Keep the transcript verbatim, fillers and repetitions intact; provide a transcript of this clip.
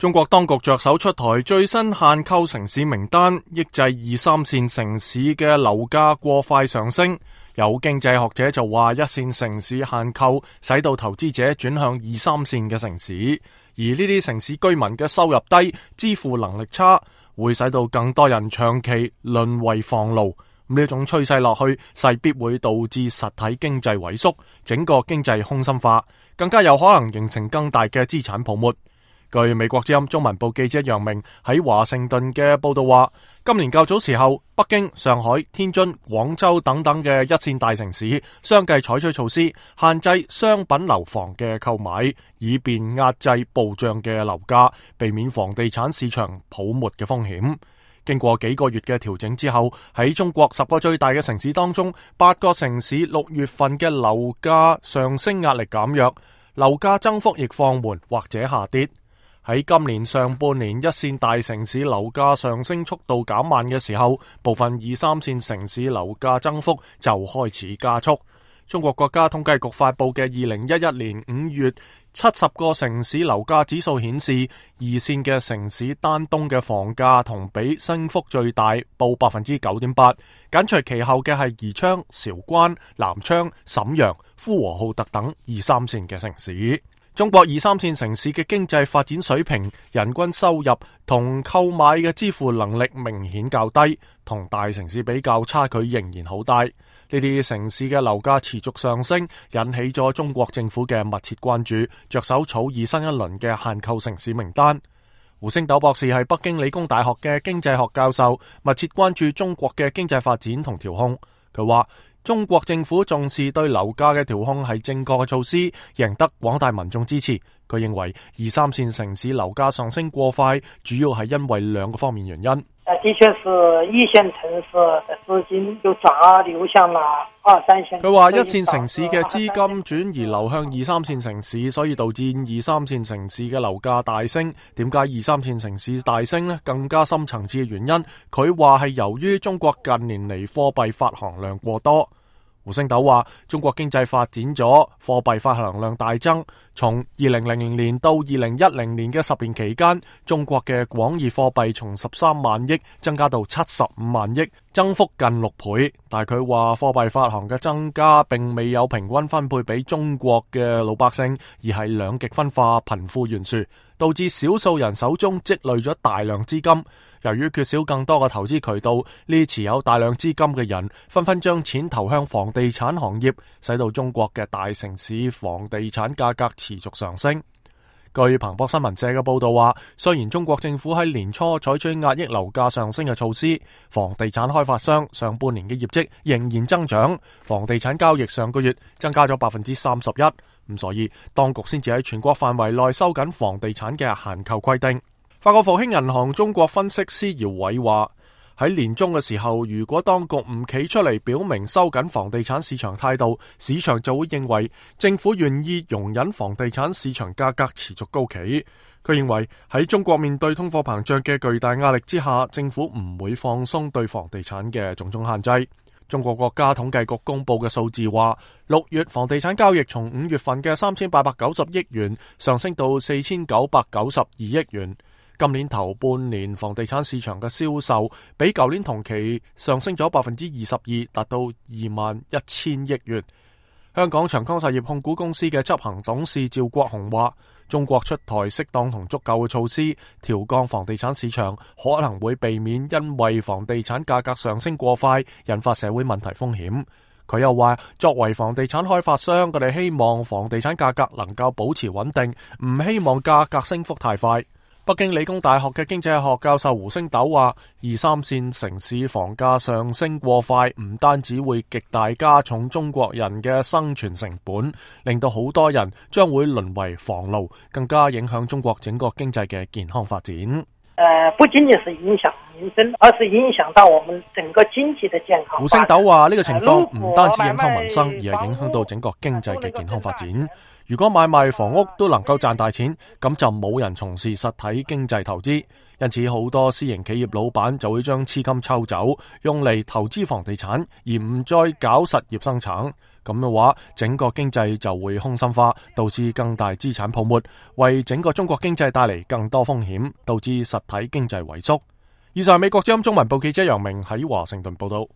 中國當局着手出台最新限購城市名單，抑制二三線城市嘅樓價過快上升。有經濟學者就話，一線城市限購使到投資者轉向二三線嘅城市，而呢啲城市居民嘅收入低、支付能力差，會使到更多人長期淪為房奴。呢種趨勢落去，勢必會導致實體經濟萎縮，整個經濟空心化，更加有可能形成更大嘅資產泡沫。據美國之音中文部記者楊明喺華盛頓嘅報道話，今年較早時候，北京、上海、天津、廣州等等嘅一線大城市相繼採取措施，限制商品樓房嘅購買，以便壓制暴漲嘅樓價，避免房地產市場泡沫嘅風險。經過幾個月嘅調整之後，喺中國十個最大嘅城市當中，八個城市六月份嘅樓價上升壓力減弱，樓價增幅亦放緩或者下跌。喺今年上半年，一線大城市樓價上升速度減慢嘅時候，部分二三線城市樓價增幅就開始加速。中國國家統計局發佈嘅二零一一年五月七十個城市樓價指數顯示，二線嘅城市丹東嘅房價同比升幅最大，報百分之九點八，緊隨其後嘅係宜昌、韶關、南昌、瀋陽、呼和浩特等二三線嘅城市。中國二三線城市嘅經濟發展水平、人均收入同購買嘅支付能力明顯較低，同大城市比較差距仍然好大。呢啲城市嘅樓價持續上升，引起咗中國政府嘅密切關注，着手草擬新一輪嘅限購城市名單。胡星斗博士係北京理工大學嘅經濟學教授，密切關注中國嘅經濟發展同調控。佢話，中國政府重視對樓價嘅調控係正確嘅措施，贏得廣大民眾支持。佢認為二三線城市樓價上升過快，主要係因為兩個方面原因。 的確是一線城市嘅資金就轉流向了二三線。 佢話一線城市嘅資金轉移流向二三線城市，所以導致二三線城市嘅樓價大升。點解二三線城市大升呢？更加深層次嘅原因，佢話係由於中國近年嚟貨幣發行量過多。胡星斗話，中國經濟發展咗，貨幣發行量大增。從二零零零年到二零一零年嘅十年期間，中國嘅廣義貨幣從十三萬億增加到七十五萬億，增幅近六倍。但係佢話貨幣發行嘅增加並未有平均分配俾中國嘅老百姓，而係兩極分化、貧富懸殊，導致少數人手中積累咗大量資金。由於缺少更多嘅投資渠道，呢持有大量資金嘅人紛紛將錢投向房地產行業，使到中國嘅大城市房地產價格持續上升。據彭博新聞社嘅報道話，雖然中國政府喺年初採取壓抑樓價上升嘅措施，房地產開發商上半年嘅業績仍然增長，房地產交易上個月增加咗百分之三十一，咁所以當局先至喺全國範圍內收緊房地產嘅限購規定。法國復興銀行中國分析師姚偉話，喺年中嘅時候，如果當局唔企出嚟表明收緊房地產市場態度，市場就會認為政府願意容忍房地產市場價格持續高企。佢認為喺中國面對通貨膨脹嘅巨大壓力之下，政府唔會放鬆對房地產嘅種種限制。中國國家統計局公布嘅數字話，六月房地產交易從五月份嘅三千八百九十億元上升到四千九百九十二億元。今年頭半年房地產市場嘅銷售比舊年同期上升咗百分之二十二，達到二萬一千億元。香港長江實業控股公司嘅執行董事趙國雄話，中國出台適當同足夠嘅措施，調降房地產市場，可能會避免因為房地產價格上升過快，引發社會問題風險。佢又話，作為房地產開發商，佢哋希望房地產價格能夠保持穩定，唔希望價格升幅太快。北京理工大學嘅經濟學教授胡星斗話，二三線城市房價上升過快，唔單止會極大加重中國人嘅生存成本，令到好多人將會淪為房奴，更加影響中國整個經濟嘅健康發展。 呃，不僅僅是影響民生，而是影響到我們整個經濟嘅健康。 胡星斗話，呢個情況唔單止影響民生，而係影響到整個經濟嘅健康發展。如果買賣房屋都能夠賺大錢，咁就冇人從事實體經濟投資，因此好多私營企業老闆就會將資金抽走，用嚟投資房地產，而唔再搞實業生產。 咁嘅話，整個經濟就會空心化，導致更大資產泡沫，為整個中國經濟帶嚟更多風險，導致實體經濟萎縮。以上係美國之音中文部記者楊明喺華盛頓報道。